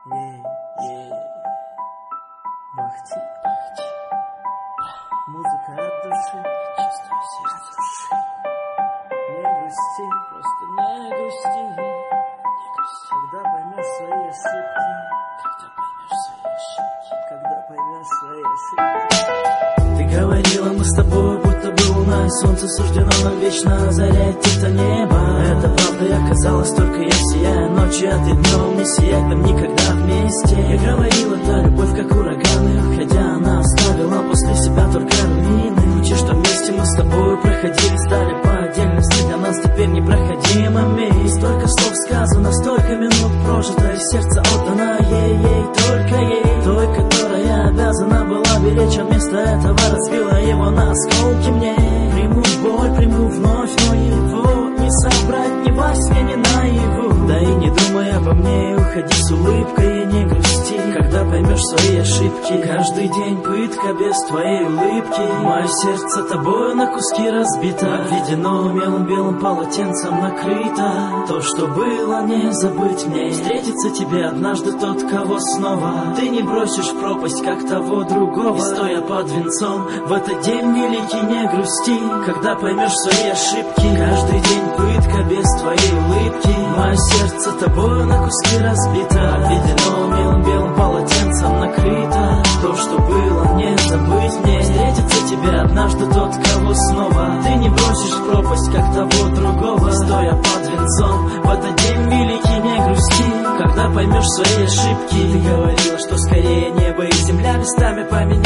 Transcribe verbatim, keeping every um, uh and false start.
Ей, ей, Бахти, музыка от души, чувствую сердце души. Не грусти, просто не грусти, не грусти. Когда поймешь свои ошибки, когда поймешь свои ошибки, когда поймешь свои ошибки. Ты говорила, мы с тобой будто бы луна, и солнце суждено нам вечно озарять это небо. Это правда, и оказалось, только я сияю ночью, а ты днем не сияй нам никогда вместе. Я говорила, та любовь как ураган, и уходя она оставила после себя только руины. Пути, что вместе мы с тобой проходили, стали по отдельности для нас теперь непроходимыми. И столько слов сказано, столько минут прожито, и сердце отдано ей, ей, только ей, той, которая обязана была беречь, а вместо этого разбила его на осколки мне. Приму боль, приму вновь, но его не собрать ни во сне, ни наяву. Да и не думай обо мне, уходи с улыбкой и не грусти, когда поймешь свои ошибки. Каждый день пытка без твоей улыбки. Мое сердце тобою на куски разбито, обведено мелом белым полотенцем накрыто. То, что было, не забыть мне. Встретится тебе однажды тот, кого снова ты не бросишь в пропасть, как того другого. И стоя под венцом в этот день великий, не грусти, когда поймешь свои ошибки. Каждый день пытка без твоей улыбки. Мое сердце тобою на куски разбито, обведено мелом белым полотенцем накрыто. То, что было, не забыть мне. Встретится тебе однажды тот, кого снова ты не бросишь в пропасть, как того другого. Стоя под венцом в этот день великий, не грусти, когда поймешь свои ошибки. Ты говорила, что скорее небо и земля местами поменяются.